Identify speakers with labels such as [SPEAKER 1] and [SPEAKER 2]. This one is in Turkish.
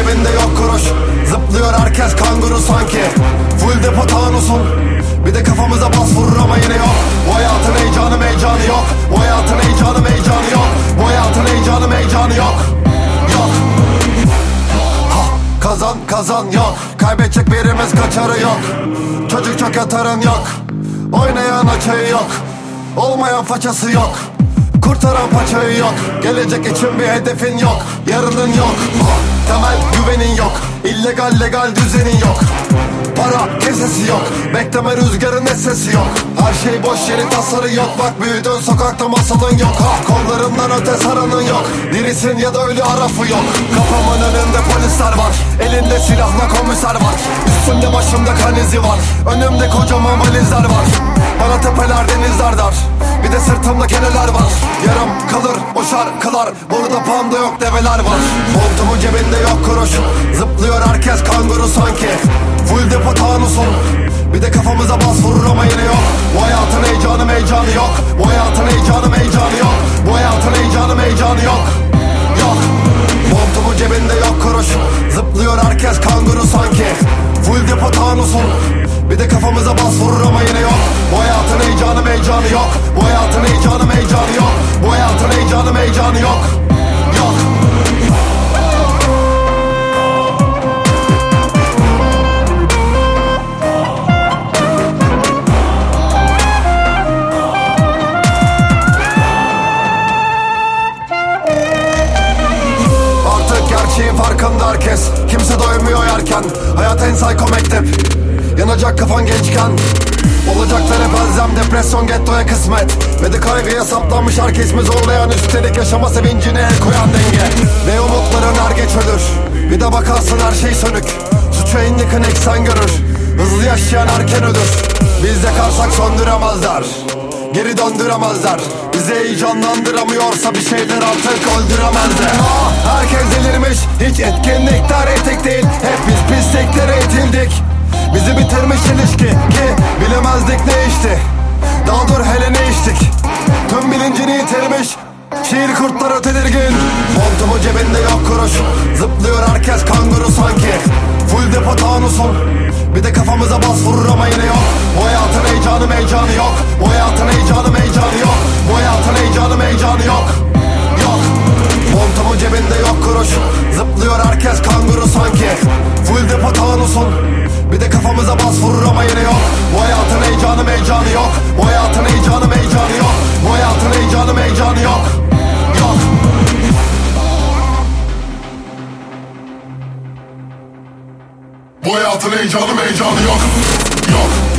[SPEAKER 1] cebinde yok kuruş. Zıplıyor herkes kanguru sanki. Full depo tanusun. Bir de kafamıza bas vurur ama yine yok. Bu hayatın heyecanı yok. Bu hayatın heyecanı yok. Bu hayatın heyecanı yok. Yok. Kazan kazan yok. Kaybedecek birimiz kaçarı yok. Çocuk çok yatarın yok. Oynayan açığı yok. Olmayan façası yok. Kurtaran paçayı yok. Gelecek için bir hedefin yok. Yarının yok. Temel güvenin yok. İllegal legal düzenin yok. Para kesesi yok. Bekleme rüzgarın sesi yok. Her şey boş yeri tasarı yok. Bak büyüdün sokakta masalın yok. Kollarından öte saranın yok. Dirisin ya da ölü arafı yok. Kafamın önünde polisler var. Elinde silahla komiser var. Üstümde başımda kan izi var. Önümde kocaman valizler var. Bana tepeler denizler dar. Bir de sırtımda keneler var. Yarım kalır o şarkılar. Burada panda yok develer var. Montumun cebinde yok kuruş. Zıplıyor herkes kanguru sanki. Full depo tanusun. Bir de kafamıza bas vurur ama yine yok. Bu hayatın heyecanı yok. Bu hayatın heyecanı yok. Bu hayatın heyecanı yok. Yok. Montumun cebinde yok kuruş. Zıplıyor herkes kanguru sanki. Full depo tanusun. Bir de kafamıza bas vurur ama yine yok. Bu hayatın heyecanı yok. Bu hayatın heyecanı yok. Bu hayatın heyecanı yok. Yok. Artık gerçeğin farkında herkes. Kimse doymuyor yerken. Hayat en psycho mektep. Yanacak kafan gençken. Olacaklara benzem depresyon gettoya kısmet. Ve de kaygıya saplanmış herkes zorlayan. Üstelik yaşama sevincine el koyan denge. Ve umutların er geç ölür. Bir de bakarsın her şey sönük. Suçu en yakın eksen görür. Hızlı yaşayan erken ölür. Biz yakarsak söndüremezler. Geri döndüremezler. Bizi heyecanlandıramıyorsa bir şeyler artık öldüremezler. Herkes delirmiş. Hiç etkinlikler etik değil. Hep biz pisliklere itildik. Bizi bitirmiş ilişki ki bilemezdik ne içti. Daha dur hele ne içtik. Tüm bilincini yitirmiş. Şiir kurtları tedirgin. Montumun cebinde yok kuruş. Zıplıyor herkes kanguru sanki. Full depo tanusun. Bir de kafamıza bas vurur ama yine yok. Bu hayatın heyecanı yok. Bu hayatın heyecanı yok. Bu hayatın heyecanı yok. Yok. Montumun cebinde yok kuruş. Zıplıyor herkes kanguru sanki. Full depo tanusun. Bir de kafamıza bas vurur ama yine yok. Bu hayatın heyecanı yok. Bu hayatın heyecanı yok. Bu hayatın heyecanı yok. Yok. Bu hayatın heyecanı yok. Yok.